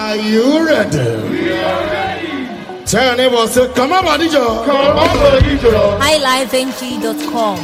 Are you ready? We are ready. Tell your neighbor, say, come on, Badijo. Come on, Badijo. highlifeng.com.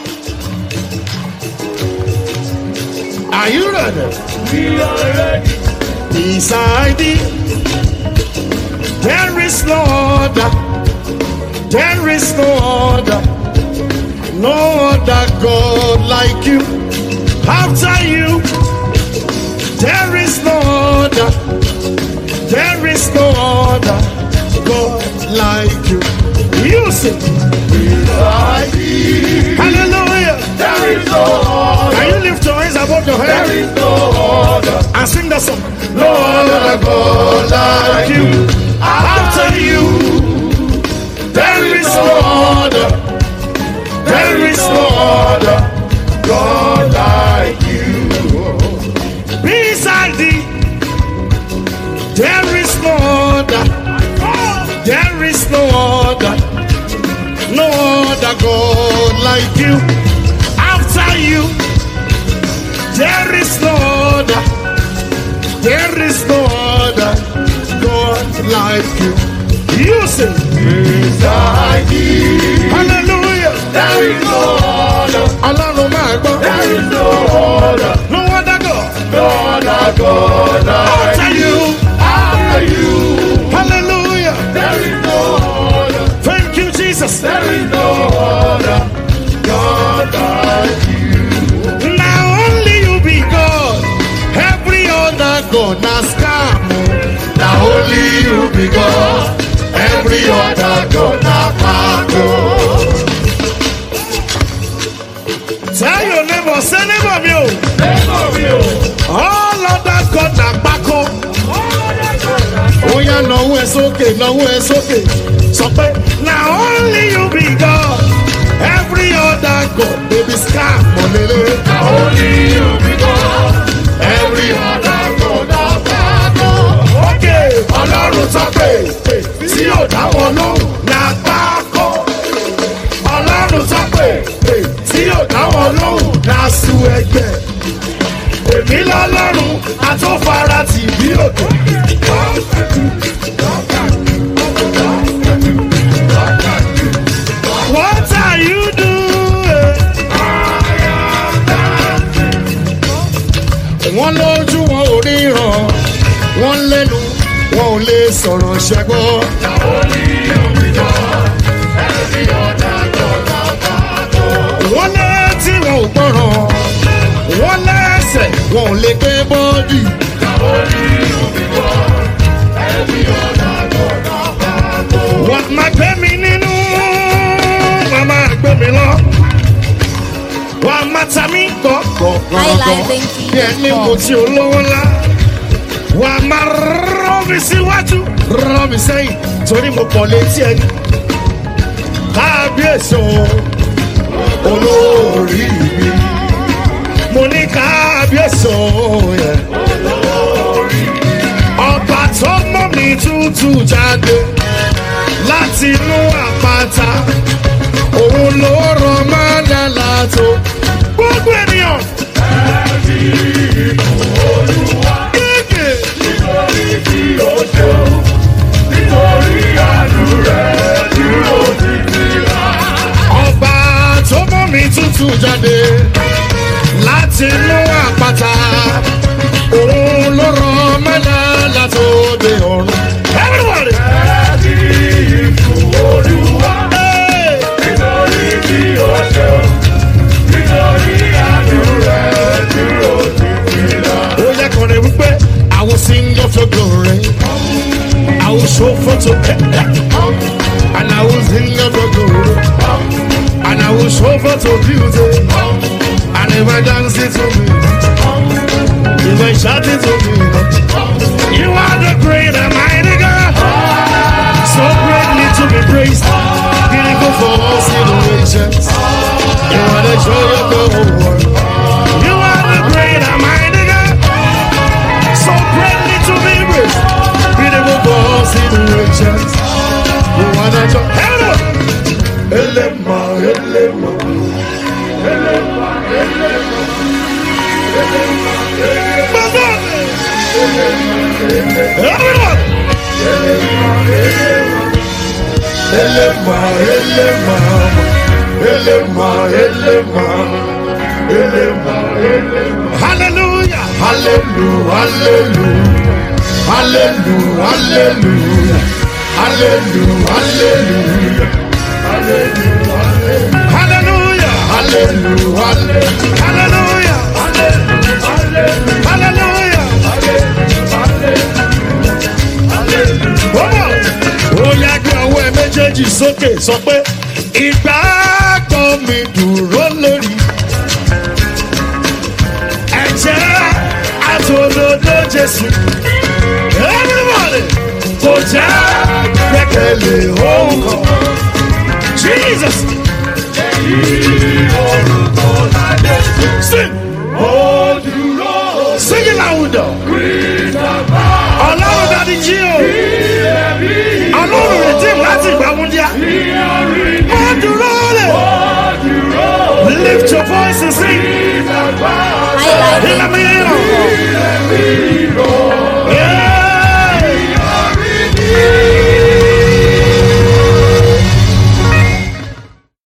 Are you ready? We are ready. Beside thee, there is no other. There is no other. No other God like you. After you, there is no other. There is no other God like you. You sing. Beside thee. Hallelujah. There is no other. Can you lift your hands above your head? There is no other. And sing the song. No other God like you. After you, there is no other. There is no other God like you. beside thee. There is no other. There is no other. No other God like you. After you, there is no other. There is no other God like you. You sing. Beside thee. Hallelujah. There is no other. Allahu Akbar. There is no other. No other God. No other God like After you. After you. Hallelujah. There is no other. Thank you, Jesus. There is no other God like you. Now only you be God. Every other God now scam. Now only you be God. Every other God now power. Tell your neighbor, say neighbor me. Never will. All other God na bako. Oh yeah, no it's okay, no it's okay. So now only you be God. Every other God, baby scam. Now only you be God. Every other God now power. Okay, Ọlọ́run sọ pé tí yóò dá wọn lóhùn na bako. Ọlọ́run sọ pé tí yóò dá wọn lóhùn Na su ẹgbẹ́. èmi lọ́lọ́run àtúnfara tì bí òkè. What are you doing? Wọ́n lójú wọn ò ríran, wọ́n lẹ́nu wọn ò lè sọ̀rọ̀ ṣẹ́gbọ́. Wọ́n létí wọn ò gbọ́ràn, wọ́n lẹ́sẹ̀ wọn ò lè gbé bọ́ọ̀dì. Wọ́n máa gbé mi nínú, wọ́n máa gbé mi lọ. Wọ́n máa ta mí gọ̀gọ̀gọ̀gọ̀ bí ẹni mo ti olówó ńlá. Wọ́n máa rọ́ mi síwájú, rọ́ mi sẹ́yìn torí mo pọ̀ létí ẹni. Kábíyèsí o, olórí mi. Mo ní kábíyèsí o, yẹ. Ọba tó mọ́ mi tútù jáde láti inú àpáta. Òun ló rọ mọ́dàlá tó gbogbo ènìyàn. Gègé. Nítorí tí ó ṣeun, nítorí àánú rẹ̀ dúró títí láé. Ọba tó mọ́ mi tútù jáde láti inú àpáta. Òun ló rọ mọ́dàlá tó dé ọ̀run. Everybody. Nítorí tí ó ṣeun, nítorí àánú rẹ̀ dúró títí láé. Ó yẹ kàn lè wípé I will sing of your glory. I will show forth your and I will sing of your glory. And I will show forth your beauty. And if I dance it to me, if I shout it to me, you are the great and mighty God, so greatly to be praised. Beautiful for all situations. You are the joy of the whole world. You are the great and mighty God, so greatly to be praised. Beautiful for all situations. You are the joy. Hello. Elema, elema, elema, elema, elema, elema. Everyone. elema, elema, elema, elema, elema, elema. Hallelujah, hallelujah, hallelujah, hallelujah, hallelujah, hallelujah, hallelujah, hallelujah, hallelujah, hallelujah, hallelujah, hallelujah. Ó yá gbé ọwọ́ ẹ méjèèjì sókè sọ pé ìgbàgbọ́ mi dúró lórí ẹ̀jẹ̀ àtòdodo Jésù. Everybody kò jẹ́ gbẹ́kẹ̀lé ohun kan. Jesus. Sing. Sing it louder. Ọlọ́run dàdí jí o. Ọlọ́run rẹ̀ tí láti ìgbà wọn díà. Ó dúró lẹ̀. Lift your voice and sing. In the middle.